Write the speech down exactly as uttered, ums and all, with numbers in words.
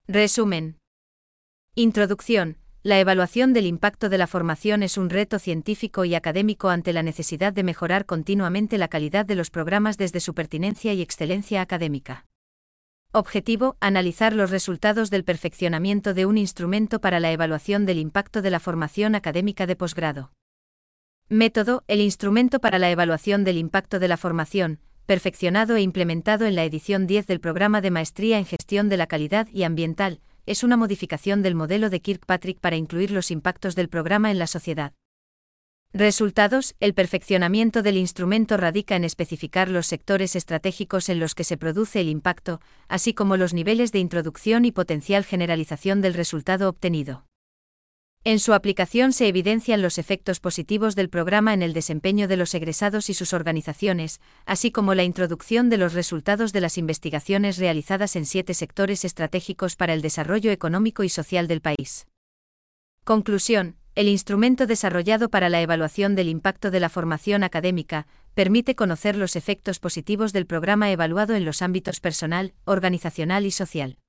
Resumen. Introducción. La evaluación del impacto de la formación es un reto científico y académico ante la necesidad de mejorar continuamente la calidad de los programas desde su pertinencia y excelencia académica. Objetivo: analizar los resultados del perfeccionamiento de un instrumento para la evaluación del impacto de la formación académica de posgrado. Método: el instrumento para la evaluación del impacto de la formación, perfeccionado e implementado en la edición diez del programa de Maestría en Gestión de la Calidad y Ambiental, es una modificación del modelo de Kirkpatrick para incluir los impactos del programa en la sociedad. Resultados: el perfeccionamiento del instrumento radica en especificar los sectores estratégicos en los que se produce el impacto, así como los niveles de introducción y potencial generalización del resultado obtenido. En su aplicación se evidencian los efectos positivos del programa en el desempeño de los egresados y sus organizaciones, así como la introducción de los resultados de las investigaciones realizadas en siete sectores estratégicos para el desarrollo económico y social del país. Conclusión: el instrumento desarrollado para la evaluación del impacto de la formación académica permite conocer los efectos positivos del programa evaluado en los ámbitos personal, organizacional y social.